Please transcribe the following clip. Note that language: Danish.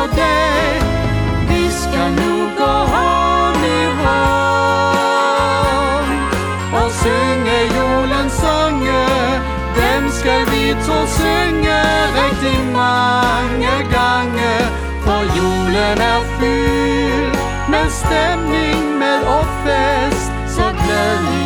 for dig. Vi skal nu gå hånd i hånd og synge julens sange. Dem skal vi to synge rigtig mange gange, for julen er fyldt med stemning, med og fest, så glædelig